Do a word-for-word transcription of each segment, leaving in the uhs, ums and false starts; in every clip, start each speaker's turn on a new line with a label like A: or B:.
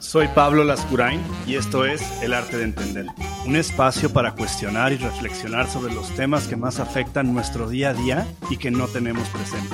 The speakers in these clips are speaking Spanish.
A: Soy Pablo Lascurain y esto es El Arte de Entender, un espacio para cuestionar y reflexionar sobre los temas que más afectan nuestro día a día y que no tenemos presente.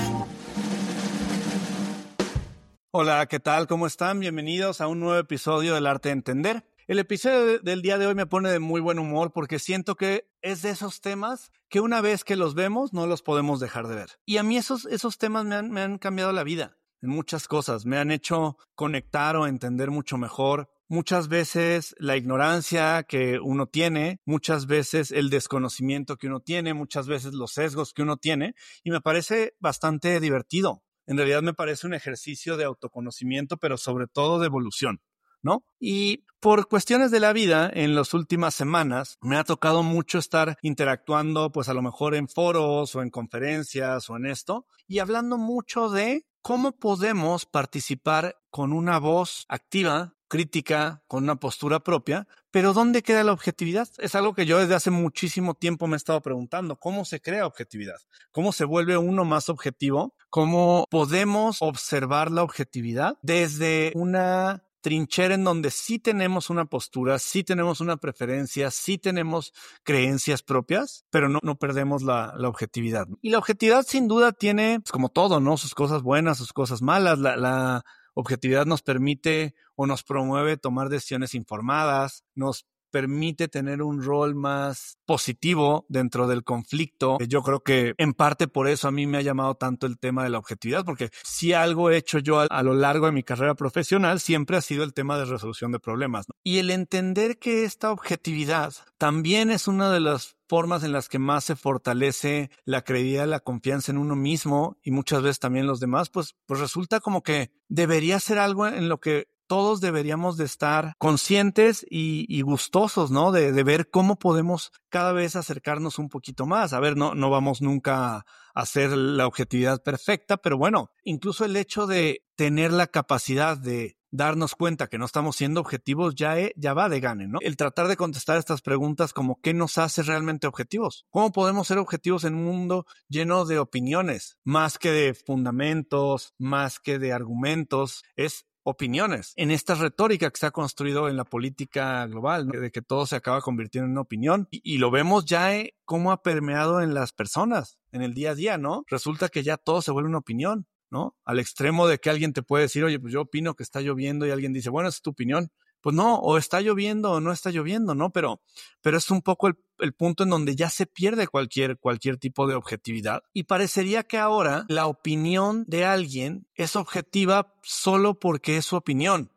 A: Hola, ¿qué tal? ¿Cómo están? Bienvenidos a un nuevo episodio del Arte de Entender. El episodio del día de hoy me pone de muy buen humor porque siento que es de esos temas que una vez que los vemos no los podemos dejar de ver. Y a mí esos, esos temas me han, me han cambiado la vida en muchas cosas. Me han hecho conectar o entender mucho mejor. Muchas veces la ignorancia que uno tiene, muchas veces el desconocimiento que uno tiene, muchas veces los sesgos que uno tiene. Y me parece bastante divertido. En realidad me parece un ejercicio de autoconocimiento, pero sobre todo de evolución, ¿no? Y por cuestiones de la vida, en las últimas semanas, me ha tocado mucho estar interactuando, pues a lo mejor en foros o en conferencias o en esto, y hablando mucho de cómo podemos participar con una voz activa, crítica, con una postura propia, pero ¿dónde queda la objetividad? Es algo que yo desde hace muchísimo tiempo me he estado preguntando. ¿Cómo se crea objetividad? ¿Cómo se vuelve uno más objetivo? ¿Cómo podemos observar la objetividad desde una trinchera en donde sí tenemos una postura, sí tenemos una preferencia, sí tenemos creencias propias, pero no, no perdemos la, la objetividad? Y la objetividad sin duda tiene, pues como todo, ¿no? Sus cosas buenas, sus cosas malas. La, la objetividad nos permite o nos promueve tomar decisiones informadas, nos permite tener un rol más positivo dentro del conflicto. Yo creo que en parte por eso a mí me ha llamado tanto el tema de la objetividad, porque si algo he hecho yo a, a lo largo de mi carrera profesional siempre ha sido el tema de resolución de problemas, ¿no? Y el entender que esta objetividad también es una de las formas en las que más se fortalece la credibilidad, la confianza en uno mismo y muchas veces también los demás, pues, pues resulta como que debería ser algo en lo que todos deberíamos de estar conscientes y, y gustosos, ¿no? De, de ver cómo podemos cada vez acercarnos un poquito más. A ver, no, no vamos nunca a hacer la objetividad perfecta, pero bueno, incluso el hecho de tener la capacidad de darnos cuenta que no estamos siendo objetivos ya, es, ya va de gane, ¿no? El tratar de contestar estas preguntas como ¿qué nos hace realmente objetivos? ¿Cómo podemos ser objetivos en un mundo lleno de opiniones? Más que de fundamentos, más que de argumentos, es opiniones. En esta retórica que se ha construido en la política global, ¿no? De que todo se acaba convirtiendo en una opinión y, y lo vemos ya eh, cómo ha permeado en las personas, en el día a día, ¿no? Resulta que ya todo se vuelve una opinión, ¿no? Al extremo de que alguien te puede decir, oye, pues yo opino que está lloviendo y alguien dice, bueno, esa es tu opinión. Pues no, o está lloviendo o no está lloviendo, ¿no? Pero, pero es un poco el, el punto en donde ya se pierde cualquier, cualquier tipo de objetividad. Y parecería que ahora la opinión de alguien es objetiva solo porque es su opinión,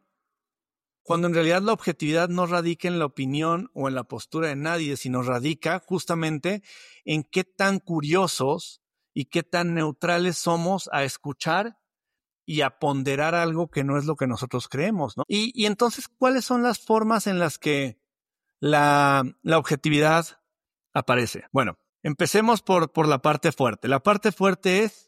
A: cuando en realidad la objetividad no radica en la opinión o en la postura de nadie, sino radica justamente en qué tan curiosos y qué tan neutrales somos a escuchar y a ponderar algo que no es lo que nosotros creemos, ¿no? Y, y entonces, ¿cuáles son las formas en las que la, la objetividad aparece? Bueno, empecemos por, por la parte fuerte. La parte fuerte es,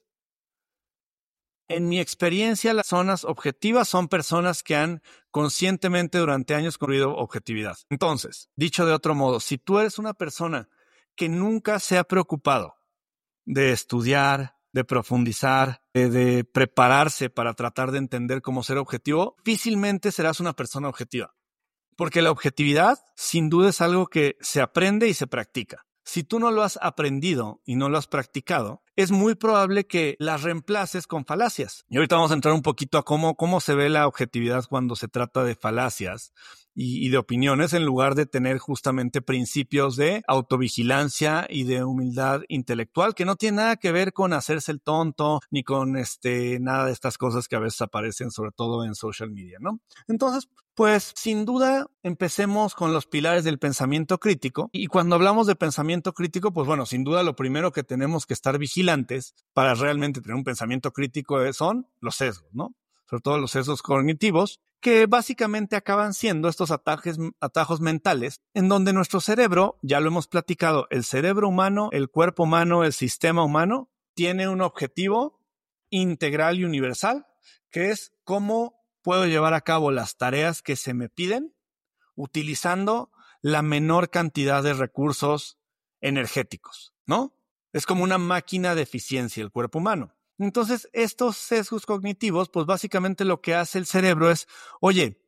A: en mi experiencia, las personas objetivas son personas que han conscientemente durante años construido objetividad. Entonces, dicho de otro modo, si tú eres una persona que nunca se ha preocupado de estudiar, de profundizar, de, de prepararse para tratar de entender cómo ser objetivo, difícilmente serás una persona objetiva. Porque la objetividad, sin duda, es algo que se aprende y se practica. Si tú no lo has aprendido y no lo has practicado, es muy probable que las reemplaces con falacias. Y ahorita vamos a entrar un poquito a cómo, cómo se ve la objetividad cuando se trata de falacias y, y de opiniones, en lugar de tener justamente principios de autovigilancia y de humildad intelectual, que no tiene nada que ver con hacerse el tonto ni con este nada de estas cosas que a veces aparecen, sobre todo en social media, ¿no? Entonces, pues sin duda empecemos con los pilares del pensamiento crítico. Y cuando hablamos de pensamiento crítico, pues bueno, sin duda lo primero que tenemos que estar vigilantes para realmente tener un pensamiento crítico son los sesgos, ¿no? Sobre todo los sesgos cognitivos, que básicamente acaban siendo estos atajes, atajos mentales en donde nuestro cerebro, ya lo hemos platicado, el cerebro humano, el cuerpo humano, el sistema humano, tiene un objetivo integral y universal, que es cómo puedo llevar a cabo las tareas que se me piden utilizando la menor cantidad de recursos energéticos, ¿no? Es como una máquina de eficiencia el cuerpo humano. Entonces, estos sesgos cognitivos, pues básicamente lo que hace el cerebro es, oye,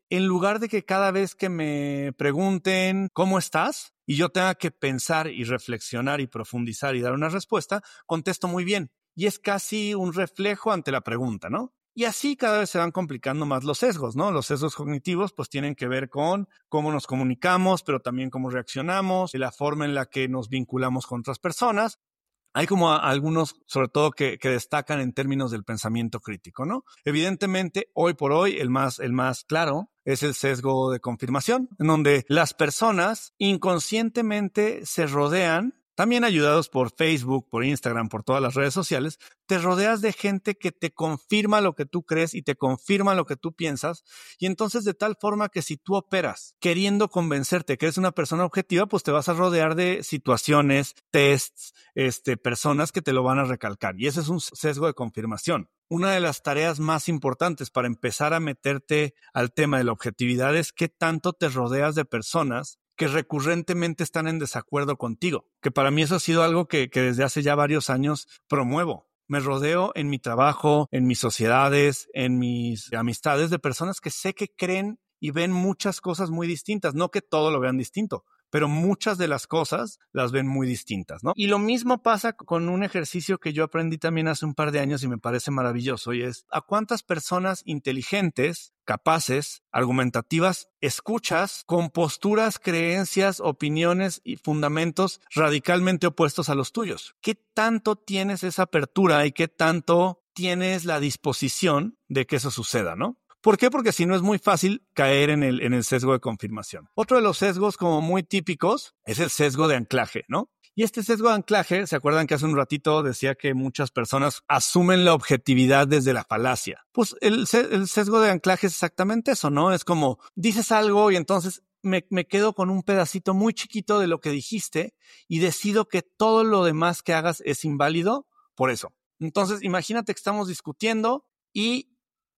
A: en lugar de que cada vez que me pregunten ¿cómo estás? Y yo tenga que pensar y reflexionar y profundizar y dar una respuesta, contesto muy bien. Y es casi un reflejo ante la pregunta, ¿no? Y así cada vez se van complicando más los sesgos, ¿no? Los sesgos cognitivos pues tienen que ver con cómo nos comunicamos, pero también cómo reaccionamos, y la forma en la que nos vinculamos con otras personas. Hay como a, algunos, sobre todo, que, que destacan en términos del pensamiento crítico, ¿no? Evidentemente, hoy por hoy, el más, el más claro es el sesgo de confirmación, en donde las personas inconscientemente se rodean, también ayudados por Facebook, por Instagram, por todas las redes sociales, te rodeas de gente que te confirma lo que tú crees y te confirma lo que tú piensas, y entonces de tal forma que si tú operas queriendo convencerte que eres una persona objetiva, pues te vas a rodear de situaciones, tests, este, personas que te lo van a recalcar, y ese es un sesgo de confirmación. Una de las tareas más importantes para empezar a meterte al tema de la objetividad es qué tanto te rodeas de personas que recurrentemente están en desacuerdo contigo, que para mí eso ha sido algo que, que desde hace ya varios años promuevo. Me rodeo en mi trabajo, en mis sociedades, en mis amistades de personas que sé que creen y ven muchas cosas muy distintas, no que todo lo vean distinto, pero muchas de las cosas las ven muy distintas, ¿no? Y lo mismo pasa con un ejercicio que yo aprendí también hace un par de años y me parece maravilloso, y es ¿a cuántas personas inteligentes, capaces, argumentativas escuchas con posturas, creencias, opiniones y fundamentos radicalmente opuestos a los tuyos? ¿Qué tanto tienes esa apertura y qué tanto tienes la disposición de que eso suceda, ¿no? ¿Por qué? Porque si no es muy fácil caer en el, en el sesgo de confirmación. Otro de los sesgos como muy típicos es el sesgo de anclaje, ¿no? Y este sesgo de anclaje, ¿se acuerdan que hace un ratito decía que muchas personas asumen la objetividad desde la falacia? Pues el, el sesgo de anclaje es exactamente eso, ¿no? Es como dices algo y entonces me, me quedo con un pedacito muy chiquito de lo que dijiste y decido que todo lo demás que hagas es inválido por eso. Entonces imagínate que estamos discutiendo y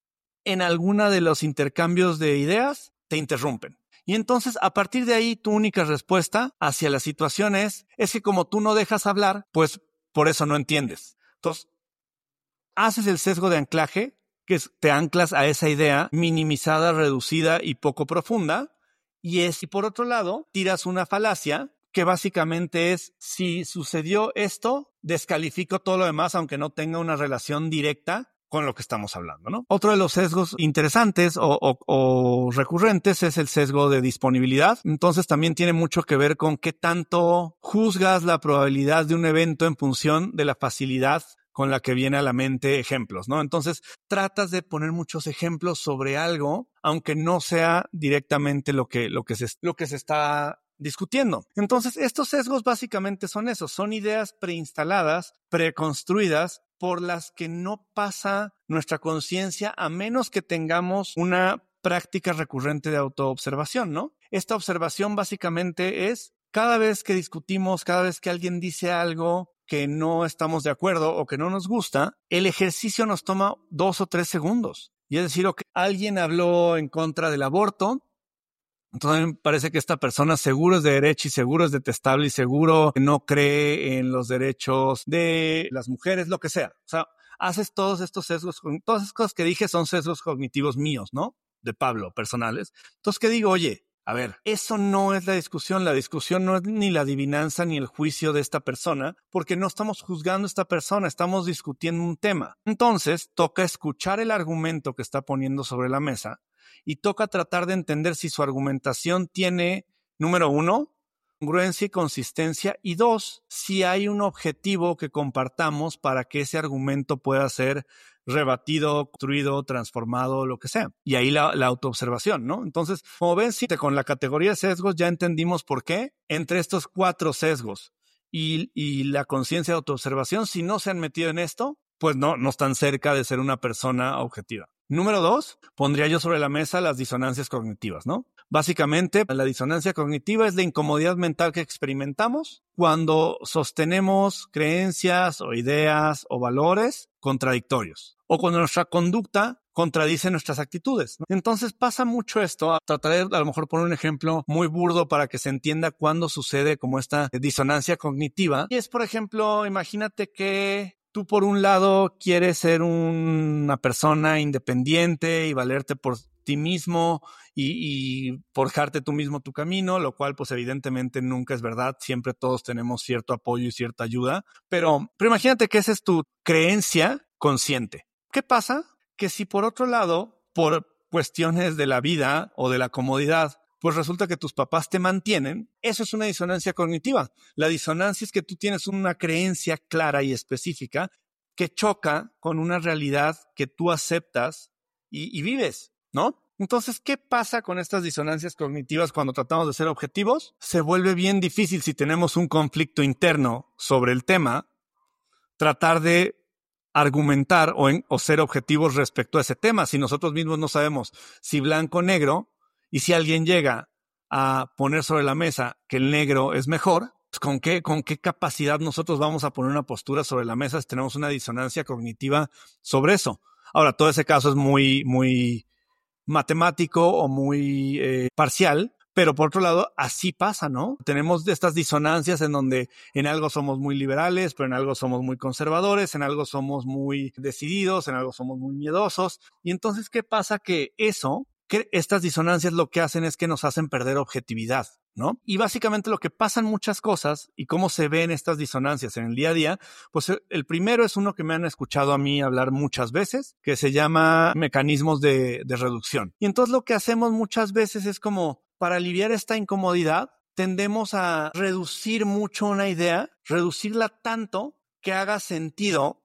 A: en alguna de los intercambios de ideas te interrumpen. Y entonces, a partir de ahí, tu única respuesta hacia la situación es, es que como tú no dejas hablar, pues por eso no entiendes. Entonces, haces el sesgo de anclaje, que es, te anclas a esa idea minimizada, reducida y poco profunda, y es, y por otro lado, tiras una falacia que básicamente es, si sucedió esto, descalifico todo lo demás, aunque no tenga una relación directa con lo que estamos hablando, ¿no? Otro de los sesgos interesantes o, o, o recurrentes es el sesgo de disponibilidad. Entonces también tiene mucho que ver con qué tanto juzgas la probabilidad de un evento en función de la facilidad con la que viene a la mente ejemplos, ¿no? Entonces tratas de poner muchos ejemplos sobre algo, aunque no sea directamente lo que, lo que, se, lo que se está discutiendo. Entonces, estos sesgos básicamente son esos, son ideas preinstaladas, preconstruidas, por las que no pasa nuestra conciencia a menos que tengamos una práctica recurrente de autoobservación, ¿no? Esta observación básicamente es cada vez que discutimos, cada vez que alguien dice algo que no estamos de acuerdo o que no nos gusta, el ejercicio nos toma dos o tres segundos. Y es decir, okay, alguien habló en contra del aborto, entonces me parece que esta persona seguro es de derecha y seguro es detestable y seguro no cree en los derechos de las mujeres, lo que sea. O sea, haces todos estos sesgos, todas esas cosas que dije son sesgos cognitivos míos, ¿no? De Pablo, personales. Entonces, ¿qué digo? Oye, a ver, eso no es la discusión. La discusión no es ni la adivinanza ni el juicio de esta persona, porque no estamos juzgando a esta persona, estamos discutiendo un tema. Entonces, toca escuchar el argumento que está poniendo sobre la mesa y toca tratar de entender si su argumentación tiene, número uno, congruencia y consistencia, y dos, si hay un objetivo que compartamos para que ese argumento pueda ser rebatido, construido, transformado, lo que sea. Y ahí la, la autoobservación, ¿no? Entonces, como ven, si con la categoría de sesgos ya entendimos por qué entre estos cuatro sesgos y, y la conciencia de autoobservación, si no se han metido en esto, pues no, no están cerca de ser una persona objetiva. Número dos, pondría yo sobre la mesa las disonancias cognitivas, ¿no? Básicamente, la disonancia cognitiva es la incomodidad mental que experimentamos cuando sostenemos creencias o ideas o valores contradictorios o cuando nuestra conducta contradice nuestras actitudes, ¿no? Entonces pasa mucho esto. Trataré a lo mejor poner un ejemplo muy burdo para que se entienda cuándo sucede como esta disonancia cognitiva. Y es, por ejemplo, imagínate que tú por un lado quieres ser una persona independiente y valerte por ti mismo y, y forjarte tú mismo tu camino, lo cual pues evidentemente nunca es verdad. Siempre todos tenemos cierto apoyo y cierta ayuda. Pero, pero imagínate que esa es tu creencia consciente. ¿Qué pasa? Que si por otro lado, por cuestiones de la vida o de la comodidad, pues resulta que tus papás te mantienen, eso es una disonancia cognitiva. La disonancia es que tú tienes una creencia clara y específica que choca con una realidad que tú aceptas y, y vives, ¿no? Entonces, ¿qué pasa con estas disonancias cognitivas cuando tratamos de ser objetivos? Se vuelve bien difícil si tenemos un conflicto interno sobre el tema, tratar de argumentar o, en, o ser objetivos respecto a ese tema. Si nosotros mismos no sabemos si blanco o negro, y si alguien llega a poner sobre la mesa que el negro es mejor, pues ¿con qué, con qué capacidad nosotros vamos a poner una postura sobre la mesa si tenemos una disonancia cognitiva sobre eso? Ahora, todo ese caso es muy, muy matemático o muy eh, parcial, pero por otro lado, así pasa, ¿no? Tenemos estas disonancias en donde en algo somos muy liberales, pero en algo somos muy conservadores, en algo somos muy decididos, en algo somos muy miedosos. Y entonces, ¿qué pasa? Que eso, que estas disonancias lo que hacen es que nos hacen perder objetividad, ¿no? Y básicamente lo que pasa en muchas cosas y cómo se ven estas disonancias en el día a día, pues el primero es uno que me han escuchado a mí hablar muchas veces, que se llama mecanismos de, de reducción. Y entonces lo que hacemos muchas veces es como, para aliviar esta incomodidad, tendemos a reducir mucho una idea, reducirla tanto que haga sentido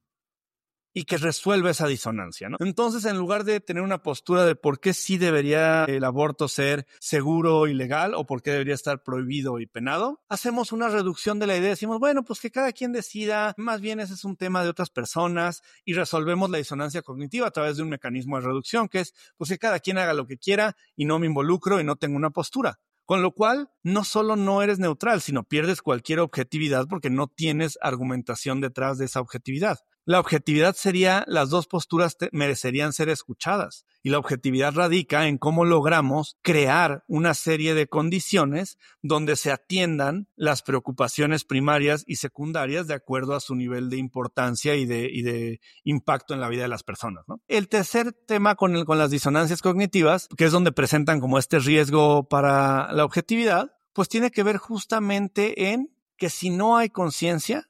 A: y que resuelva esa disonancia, ¿no? Entonces, en lugar de tener una postura de por qué sí debería el aborto ser seguro y legal o por qué debería estar prohibido y penado, hacemos una reducción de la idea. Decimos, bueno, pues que cada quien decida, más bien ese es un tema de otras personas y resolvemos la disonancia cognitiva a través de un mecanismo de reducción que es, pues que cada quien haga lo que quiera y no me involucro y no tengo una postura. Con lo cual, no solo no eres neutral, sino pierdes cualquier objetividad porque no tienes argumentación detrás de esa objetividad. La objetividad sería, las dos posturas te, merecerían ser escuchadas. Y la objetividad radica en cómo logramos crear una serie de condiciones donde se atiendan las preocupaciones primarias y secundarias de acuerdo a su nivel de importancia y de, y de impacto en la vida de las personas, ¿no? El tercer tema con, el, con las disonancias cognitivas, que es donde presentan como este riesgo para la objetividad, pues tiene que ver justamente en que si no hay conciencia,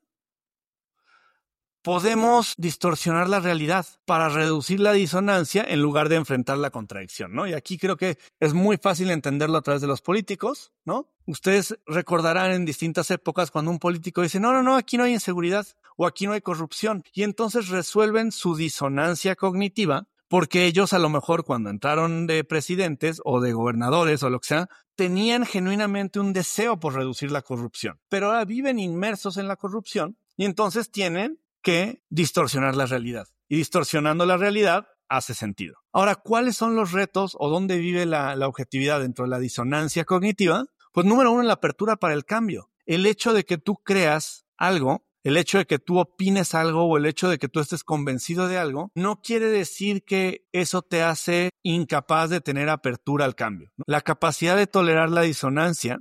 A: podemos distorsionar la realidad para reducir la disonancia en lugar de enfrentar la contradicción, ¿no? Y aquí creo que es muy fácil entenderlo a través de los políticos, ¿no? Ustedes recordarán en distintas épocas cuando un político dice, no, no, no, aquí no hay inseguridad o aquí no hay corrupción. Y entonces resuelven su disonancia cognitiva porque ellos a lo mejor cuando entraron de presidentes o de gobernadores o lo que sea, tenían genuinamente un deseo por reducir la corrupción. Pero ahora viven inmersos en la corrupción y entonces tienen que distorsionar la realidad. Y distorsionando la realidad hace sentido. Ahora, ¿cuáles son los retos o dónde vive la, la objetividad dentro de la disonancia cognitiva? Pues número uno, en la apertura para el cambio. El hecho de que tú creas algo, el hecho de que tú opines algo o el hecho de que tú estés convencido de algo, no quiere decir que eso te hace incapaz de tener apertura al cambio, ¿no? La capacidad de tolerar la disonancia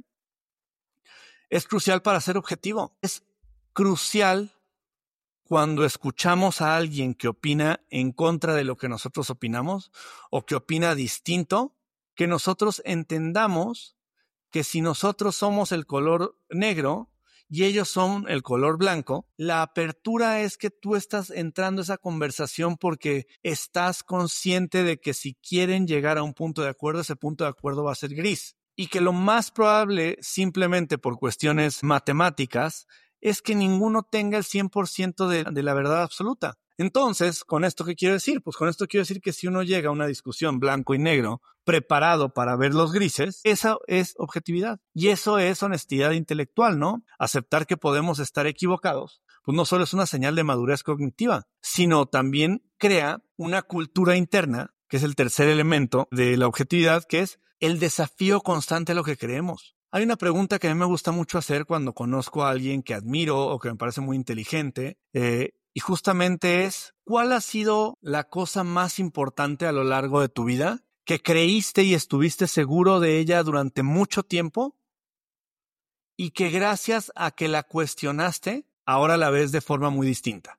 A: es crucial para ser objetivo. Es crucial cuando escuchamos a alguien que opina en contra de lo que nosotros opinamos o que opina distinto, que nosotros entendamos que si nosotros somos el color negro y ellos son el color blanco, la apertura es que tú estás entrando a esa conversación porque estás consciente de que si quieren llegar a un punto de acuerdo, ese punto de acuerdo va a ser gris. Y que lo más probable, simplemente por cuestiones matemáticas, es que ninguno tenga el cien por ciento de, de la verdad absoluta. Entonces, ¿con esto qué quiero decir? Pues con esto quiero decir que si uno llega a una discusión blanco y negro, preparado para ver los grises, esa es objetividad. Y eso es honestidad intelectual, ¿no? Aceptar que podemos estar equivocados, pues no solo es una señal de madurez cognitiva, sino también crea una cultura interna, que es el tercer elemento de la objetividad, que es el desafío constante a lo que creemos. Hay una pregunta que a mí me gusta mucho hacer cuando conozco a alguien que admiro o que me parece muy inteligente, eh, y justamente es, ¿cuál ha sido la cosa más importante a lo largo de tu vida que creíste y estuviste seguro de ella durante mucho tiempo y que gracias a que la cuestionaste, ahora la ves de forma muy distinta?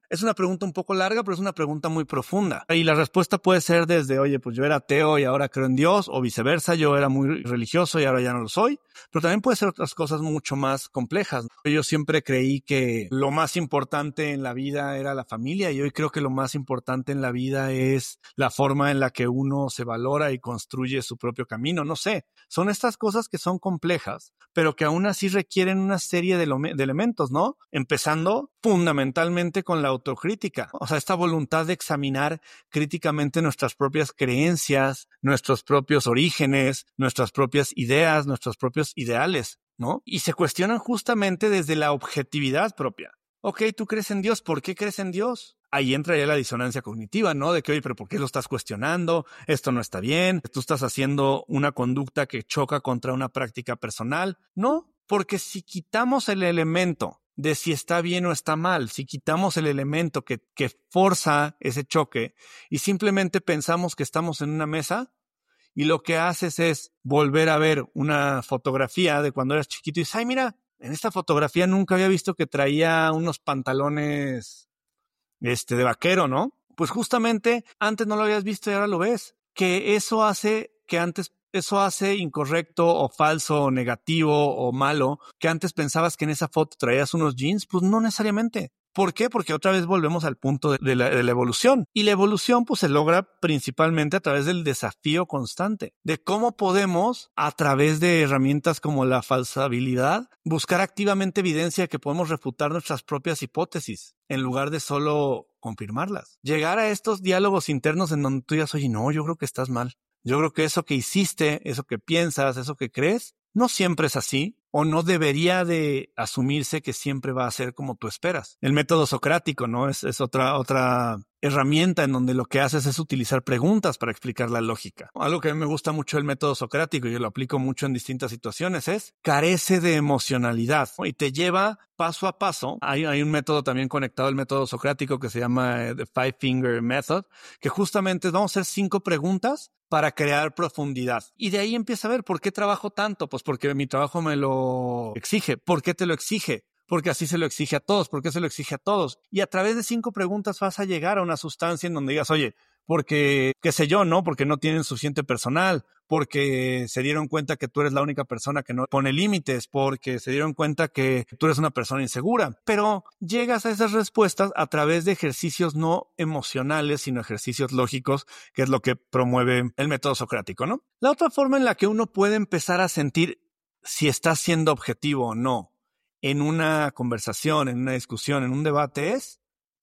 A: Es una pregunta un poco larga, pero es una pregunta muy profunda. Y la respuesta puede ser desde, oye, pues yo era ateo y ahora creo en Dios, o viceversa, yo era muy religioso y ahora ya no lo soy. Pero también puede ser otras cosas mucho más complejas. Yo siempre creí que lo más importante en la vida era la familia, y hoy creo que lo más importante en la vida es la forma en la que uno se valora y construye su propio camino. No sé, son estas cosas que son complejas, pero que aún así requieren una serie de, lo- de elementos, ¿no? Empezando fundamentalmente con la autocrítica, o sea, esta voluntad de examinar críticamente nuestras propias creencias, nuestros propios orígenes, nuestras propias ideas, nuestros propios ideales, ¿no? Y se cuestionan justamente desde la objetividad propia. Ok, tú crees en Dios, ¿por qué crees en Dios? Ahí entra ya la disonancia cognitiva, ¿no? De que, oye, pero ¿por qué lo estás cuestionando? Esto no está bien, tú estás haciendo una conducta que choca contra una práctica personal. No, porque si quitamos el elemento de si está bien o está mal, si quitamos el elemento que, que forza ese choque y simplemente pensamos que estamos en una mesa y lo que haces es volver a ver una fotografía de cuando eras chiquito y dices, ay, mira, en esta fotografía nunca había visto que traía unos pantalones este, de vaquero, ¿no? Pues justamente antes no lo habías visto y ahora lo ves. Que eso hace que antes, eso hace incorrecto o falso o negativo o malo, que antes pensabas que en esa foto traías unos jeans, pues no necesariamente. ¿Por qué? Porque otra vez volvemos al punto de, de, la, de la evolución. Y la evolución pues se logra principalmente a través del desafío constante, de cómo podemos, a través de herramientas como la falsabilidad, buscar activamente evidencia que podemos refutar nuestras propias hipótesis, en lugar de solo confirmarlas. Llegar a estos diálogos internos en donde tú digas, oye, no, yo creo que estás mal. Yo creo que eso que hiciste, eso que piensas, eso que crees, no siempre es así, o no debería de asumirse que siempre va a ser como tú esperas. El método socrático, ¿no? Es, es otra, otra herramienta en donde lo que haces es utilizar preguntas para explicar la lógica. Algo que a mí me gusta mucho el método socrático y yo lo aplico mucho en distintas situaciones es carece de emocionalidad, ¿no? Y te lleva paso a paso. Hay, hay un método también conectado al método socrático que se llama The Five Finger Method, que justamente es, vamos a hacer cinco preguntas para crear profundidad. Y de ahí empieza a ver por qué trabajo tanto. Pues porque mi trabajo me lo exige. ¿Por qué te lo exige? Porque así se lo exige a todos. ¿Por qué se lo exige a todos? Y a través de cinco preguntas vas a llegar a una sustancia en donde digas, oye, porque, qué sé yo, ¿no? Porque no tienen suficiente personal, porque se dieron cuenta que tú eres la única persona que no pone límites, porque se dieron cuenta que tú eres una persona insegura. Pero llegas a esas respuestas a través de ejercicios no emocionales, sino ejercicios lógicos, que es lo que promueve el método socrático, ¿no? La otra forma en la que uno puede empezar a sentir si está siendo objetivo o no en una conversación, en una discusión, en un debate es,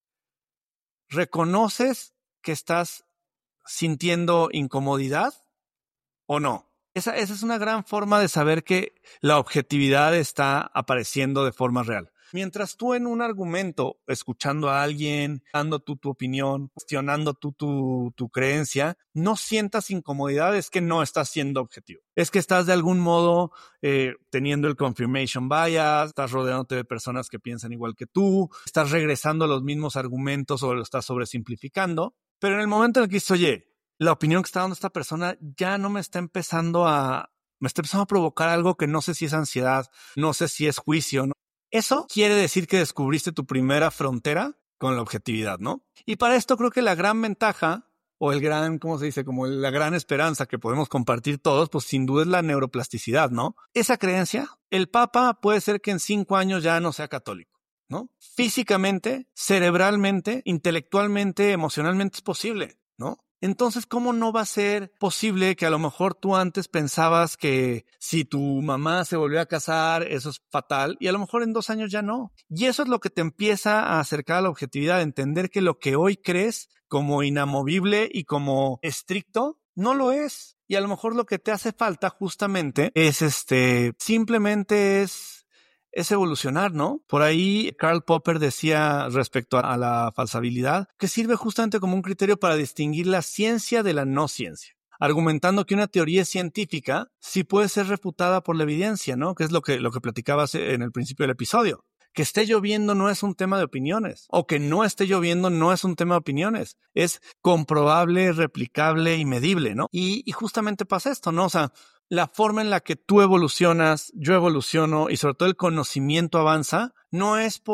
A: ¿reconoces que estás sintiendo incomodidad o no? Esa, esa es una gran forma de saber que la objetividad está apareciendo de forma real. Mientras tú en un argumento, escuchando a alguien, dando tú tu opinión, cuestionando tú tu, tu creencia, no sientas incomodidad, es que no estás siendo objetivo. Es que estás de algún modo eh, teniendo el confirmation bias, estás rodeándote de personas que piensan igual que tú, estás regresando a los mismos argumentos o lo estás sobresimplificando. Pero en el momento en el que dices, oye, la opinión que está dando esta persona ya no me está empezando a, me está empezando a provocar algo que no sé si es ansiedad, no sé si es juicio, ¿no? Eso quiere decir que descubriste tu primera frontera con la objetividad, ¿no? Y para esto creo que la gran ventaja o el gran, ¿cómo se dice? Como la gran esperanza que podemos compartir todos, pues sin duda es la neuroplasticidad, ¿no? Esa creencia, el Papa puede ser que en cinco años ya no sea católico, ¿no? Físicamente, cerebralmente, intelectualmente, emocionalmente es posible, ¿no? Entonces, ¿cómo no va a ser posible que a lo mejor tú antes pensabas que si tu mamá se volvió a casar, eso es fatal, y a lo mejor en dos años ya no? Y eso es lo que te empieza a acercar a la objetividad, entender que lo que hoy crees como inamovible y como estricto, no lo es. Y a lo mejor lo que te hace falta justamente es este, simplemente es... es evolucionar, ¿no? Por ahí Karl Popper decía respecto a la falsabilidad que sirve justamente como un criterio para distinguir la ciencia de la no ciencia, argumentando que una teoría es científica sí puede ser refutada por la evidencia, ¿no? Que es lo que, lo que platicabas en el principio del episodio. Que esté lloviendo no es un tema de opiniones, o que no esté lloviendo no es un tema de opiniones, es comprobable, replicable y medible, ¿no? Y, y justamente pasa esto, ¿no? O sea, la forma en la que tú evolucionas, yo evoluciono y sobre todo el conocimiento avanza, no es por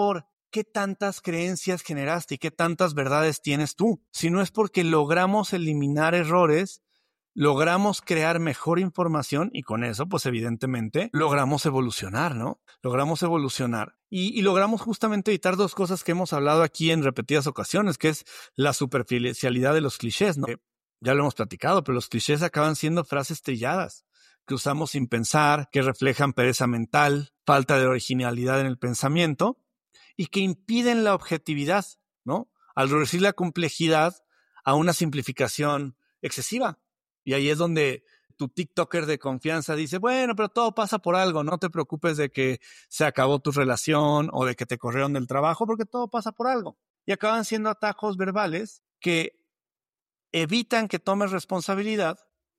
A: qué tantas creencias generaste y qué tantas verdades tienes tú, sino es porque logramos eliminar errores, logramos crear mejor información y con eso, pues evidentemente, logramos evolucionar, ¿no? Logramos evolucionar y, y logramos justamente evitar dos cosas que hemos hablado aquí en repetidas ocasiones, que es la superficialidad de los clichés, ¿no? Que ya lo hemos platicado, pero los clichés acaban siendo frases trilladas que usamos sin pensar, que reflejan pereza mental, falta de originalidad en el pensamiento y que impiden la objetividad, ¿no? Al reducir la complejidad a una simplificación excesiva. Y ahí es donde tu TikToker de confianza dice, bueno, pero todo pasa por algo, no te preocupes de que se acabó tu relación o de que te corrieron del trabajo, porque todo pasa por algo. Y acaban siendo atajos verbales que evitan que tomes responsabilidad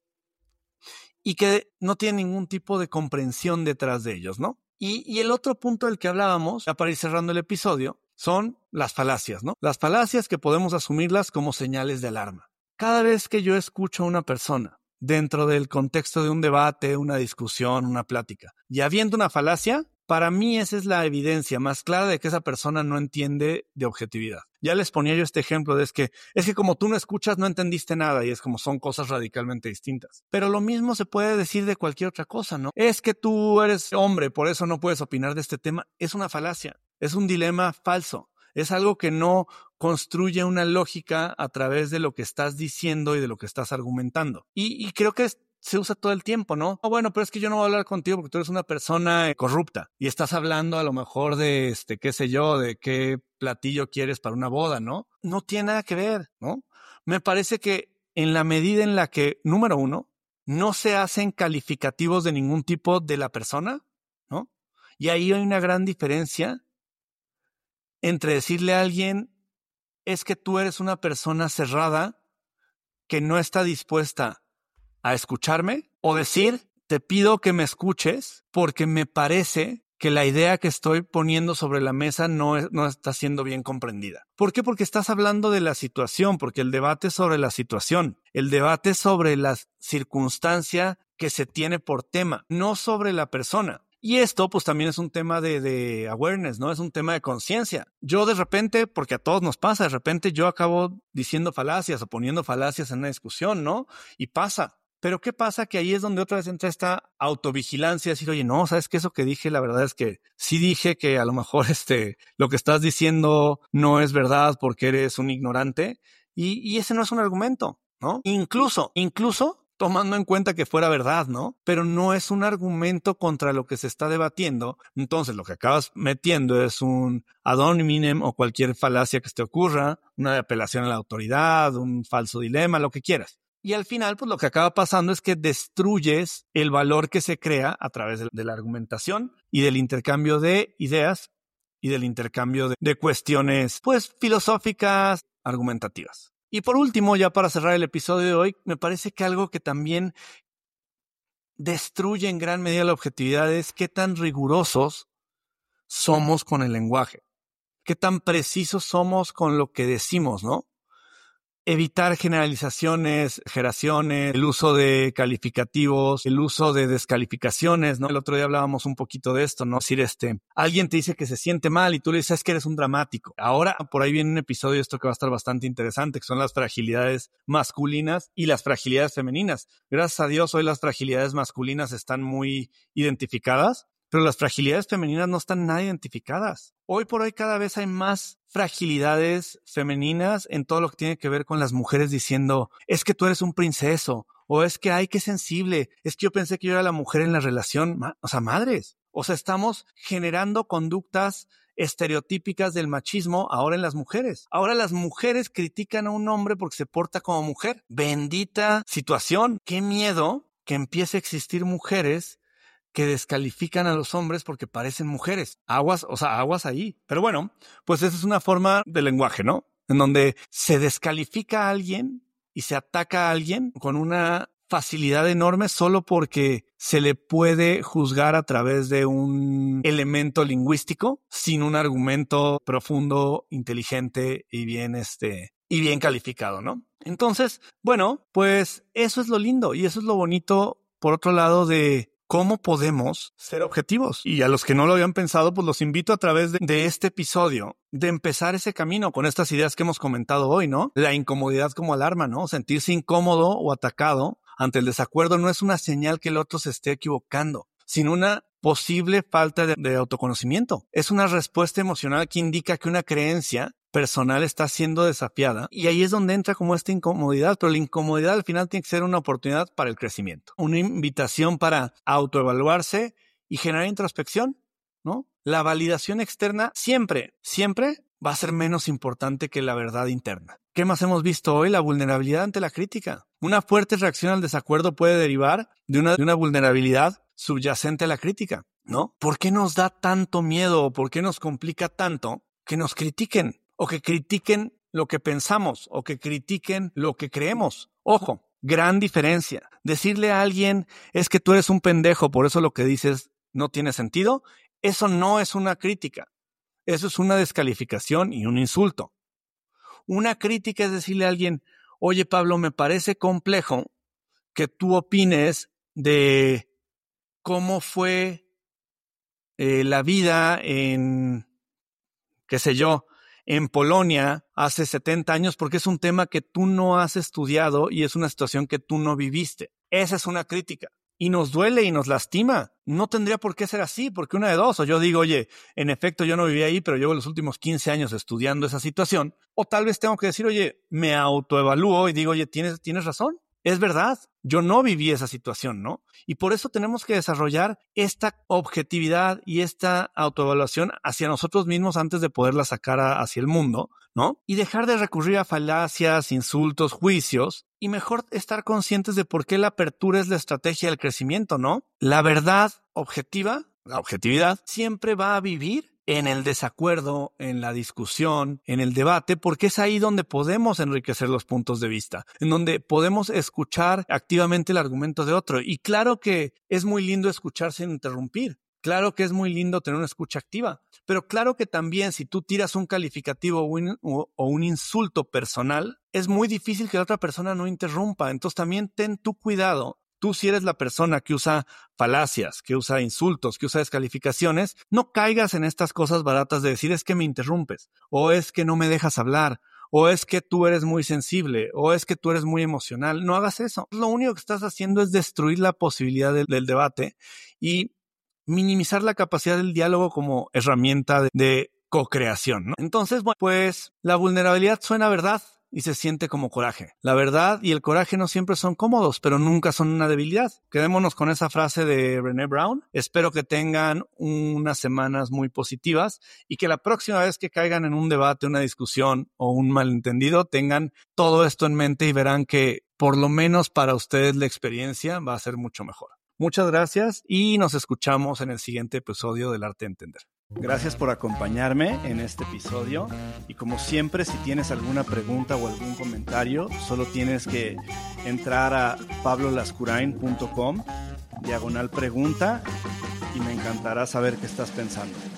A: y que no tienen ningún tipo de comprensión detrás de ellos, ¿no? Y, y el otro punto del que hablábamos, ya para ir cerrando el episodio, son las falacias, ¿no? Las falacias que podemos asumirlas como señales de alarma. Cada vez que yo escucho a una persona dentro del contexto de un debate, una discusión, una plática, y habiendo una falacia, para mí esa es la evidencia más clara de que esa persona no entiende de objetividad. Ya les ponía yo este ejemplo de es que, es que como tú no escuchas, no entendiste nada, y es como son cosas radicalmente distintas. Pero lo mismo se puede decir de cualquier otra cosa, ¿no? Es que tú eres hombre, por eso no puedes opinar de este tema. Es una falacia, es un dilema falso. Es algo que no construye una lógica a través de lo que estás diciendo y de lo que estás argumentando. Y, y creo que es, se usa todo el tiempo, ¿no? Oh, bueno, pero es que yo no voy a hablar contigo porque tú eres una persona corrupta y estás hablando a lo mejor de, este, qué sé yo, de qué platillo quieres para una boda, ¿no? No tiene nada que ver, ¿no? Me parece que en la medida en la que, número uno, no se hacen calificativos de ningún tipo de la persona, ¿no? Y ahí hay una gran diferencia entre decirle a alguien, es que tú eres una persona cerrada que no está dispuesta a escucharme, o decir, te pido que me escuches porque me parece que la idea que estoy poniendo sobre la mesa no, es, no está siendo bien comprendida. ¿Por qué? Porque estás hablando de la situación, porque el debate es sobre la situación, el debate es sobre la circunstancia que se tiene por tema, no sobre la persona. Y esto pues también es un tema de, de awareness, ¿no? Es un tema de conciencia. Yo de repente, porque a todos nos pasa, de repente yo acabo diciendo falacias o poniendo falacias en una discusión, ¿no? Y pasa. Pero ¿qué pasa? Que ahí es donde otra vez entra esta autovigilancia, decir, oye, no, ¿sabes qué? Eso que dije, la verdad es que sí dije que a lo mejor este, lo que estás diciendo no es verdad porque eres un ignorante. Y, y ese no es un argumento, ¿no? Incluso, incluso tomando en cuenta que fuera verdad, ¿no? Pero no es un argumento contra lo que se está debatiendo. Entonces, lo que acabas metiendo es un ad hominem o cualquier falacia que se te ocurra, una apelación a la autoridad, un falso dilema, lo que quieras. Y al final, pues lo que acaba pasando es que destruyes el valor que se crea a través de, de la argumentación y del intercambio de ideas y del intercambio de, de cuestiones, pues, filosóficas, argumentativas. Y por último, ya para cerrar el episodio de hoy, me parece que algo que también destruye en gran medida la objetividad es qué tan rigurosos somos con el lenguaje, qué tan precisos somos con lo que decimos, ¿no? Evitar generalizaciones, exageraciones, el uso de calificativos, el uso de descalificaciones, ¿no? El otro día hablábamos un poquito de esto, ¿no? Es decir, este, alguien te dice que se siente mal y tú le dices, es que eres un dramático. Ahora, por ahí viene un episodio de esto que va a estar bastante interesante, que son las fragilidades masculinas y las fragilidades femeninas. Gracias a Dios, hoy las fragilidades masculinas están muy identificadas, pero las fragilidades femeninas no están nada identificadas. Hoy por hoy cada vez hay más fragilidades femeninas en todo lo que tiene que ver con las mujeres diciendo, es que tú eres un princeso, o es que, ay, qué sensible, es que yo pensé que yo era la mujer en la relación. O sea, madres. O sea, estamos generando conductas estereotípicas del machismo ahora en las mujeres. Ahora las mujeres critican a un hombre porque se porta como mujer. Bendita situación. Qué miedo que empiece a existir mujeres que descalifican a los hombres porque parecen mujeres. Aguas, o sea, aguas ahí. Pero bueno, pues esa es una forma de lenguaje, ¿no? En donde se descalifica a alguien y se ataca a alguien con una facilidad enorme solo porque se le puede juzgar a través de un elemento lingüístico sin un argumento profundo, inteligente y bien, este, y bien calificado, ¿no? Entonces, bueno, pues eso es lo lindo y eso es lo bonito, por otro lado, de ¿cómo podemos ser objetivos? Y a los que no lo habían pensado, pues los invito a través de, de este episodio de empezar ese camino con estas ideas que hemos comentado hoy, ¿no? La incomodidad como alarma, ¿no? Sentirse incómodo o atacado ante el desacuerdo no es una señal que el otro se esté equivocando, sino una posible falta de, de autoconocimiento. Es una respuesta emocional que indica que una creencia personal está siendo desafiada y ahí es donde entra como esta incomodidad, pero la incomodidad al final tiene que ser una oportunidad para el crecimiento, una invitación para autoevaluarse y generar introspección, ¿no? La validación externa siempre, siempre va a ser menos importante que la verdad interna. ¿Qué más hemos visto hoy? La vulnerabilidad ante la crítica. Una fuerte reacción al desacuerdo puede derivar de una, de una vulnerabilidad subyacente a la crítica, ¿no? ¿Por qué nos da tanto miedo o por qué nos complica tanto que nos critiquen o que critiquen lo que pensamos o que critiquen lo que creemos? Ojo, gran diferencia. Decirle a alguien es que tú eres un pendejo, por eso lo que dices no tiene sentido, eso no es una crítica. Eso es una descalificación y un insulto. Una crítica es decirle a alguien, oye Pablo, me parece complejo que tú opines de cómo fue eh, la vida en, qué sé yo, en Polonia hace setenta años, porque es un tema que tú no has estudiado y es una situación que tú no viviste. Esa es una crítica. Y nos duele y nos lastima. No tendría por qué ser así, porque una de dos, o yo digo, oye, en efecto yo no viví ahí, pero llevo los últimos quince años estudiando esa situación, o tal vez tengo que decir, oye, me autoevalúo y digo, oye, tienes, tienes razón, es verdad, yo no viví esa situación, ¿no? Y por eso tenemos que desarrollar esta objetividad y esta autoevaluación hacia nosotros mismos antes de poderla sacar a, hacia el mundo, ¿no? Y dejar de recurrir a falacias, insultos, juicios, y mejor estar conscientes de por qué la apertura es la estrategia del crecimiento, ¿no? La verdad objetiva, la objetividad, siempre va a vivir en el desacuerdo, en la discusión, en el debate, porque es ahí donde podemos enriquecer los puntos de vista, en donde podemos escuchar activamente el argumento de otro. Y claro que es muy lindo escuchar sin interrumpir. Claro que es muy lindo tener una escucha activa, pero claro que también si tú tiras un calificativo o un, o, o un insulto personal, es muy difícil que la otra persona no interrumpa. Entonces también ten tu cuidado. Tú si eres la persona que usa falacias, que usa insultos, que usa descalificaciones, no caigas en estas cosas baratas de decir es que me interrumpes, o es que no me dejas hablar, o es que tú eres muy sensible, o es que tú eres muy emocional. No hagas eso. Lo único que estás haciendo es destruir la posibilidad del, del debate y minimizar la capacidad del diálogo como herramienta de, de co-creación, ¿no? Entonces, bueno, pues la vulnerabilidad suena a verdad y se siente como coraje. La verdad y el coraje no siempre son cómodos, pero nunca son una debilidad. Quedémonos con esa frase de Brené Brown. Espero que tengan unas semanas muy positivas y que la próxima vez que caigan en un debate, una discusión o un malentendido, tengan todo esto en mente y verán que por lo menos para ustedes la experiencia va a ser mucho mejor. Muchas gracias y nos escuchamos en el siguiente episodio del Arte de Entender. Gracias por acompañarme en este episodio y como siempre, si tienes alguna pregunta o algún comentario, solo tienes que entrar a pablolascurain punto com, diagonal pregunta, y me encantará saber qué estás pensando.